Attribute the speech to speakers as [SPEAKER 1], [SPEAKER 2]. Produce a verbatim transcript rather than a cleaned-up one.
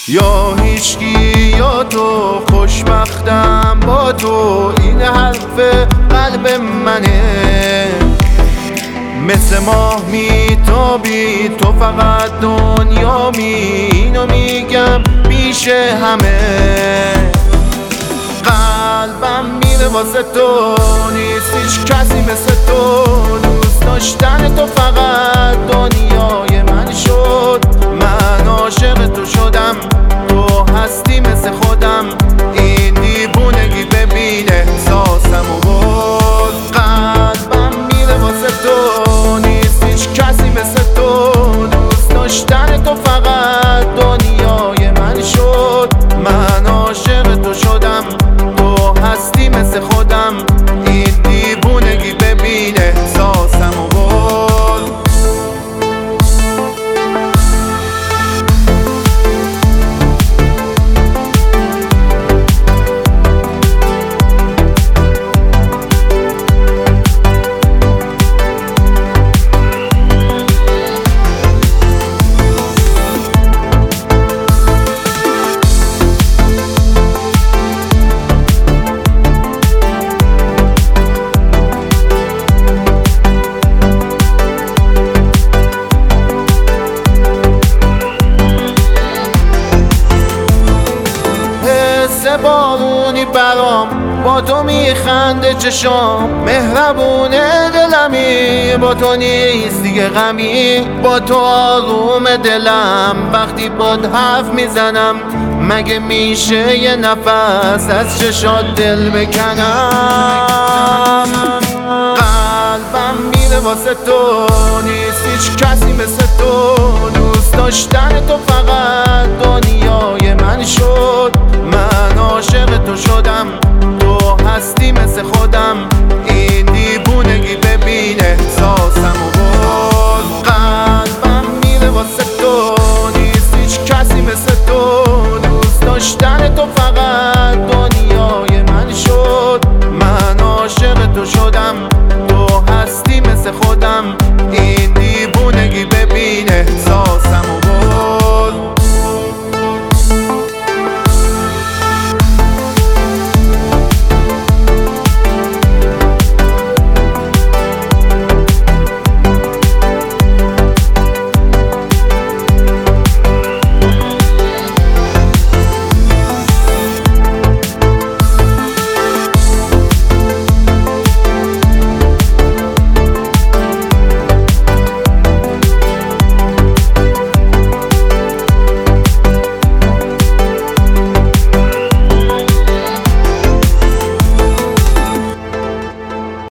[SPEAKER 1] یا هیچکی یا تو، خوشبختم با تو، این حرف قلب منه. مثل ماه میتابی تو، فقط دنیامی، اینو میگم پیش همه. قلبم میره واسه تو، نیست هیچ کسی مثل تو. دوست داشتن تو فقط دنیای من شد. من عاشق تو شدم، تو هستی مثل خودم. این دیوونگی ببین احساسمو برد. قلبم میره واسه تو، نیست هیچ کسی مثل تو. دوست داشتن تو فقط دنیای من شد. من عاشق تو شدم، تو هستی مثل خودم. این دیوونگی ببین احساسمو برد. بارونی برام با تو میخنده چشام، مهربونه دلمی با تو نیست دیگه غمی. با تو آروم دلم وقتی باد حرف میزنم. مگه میشه یه نفس از چشات دل بکنم؟ قلبم میره واسه تو، نیست هیچ کسی مثل تو. دوست داشتن تو فقط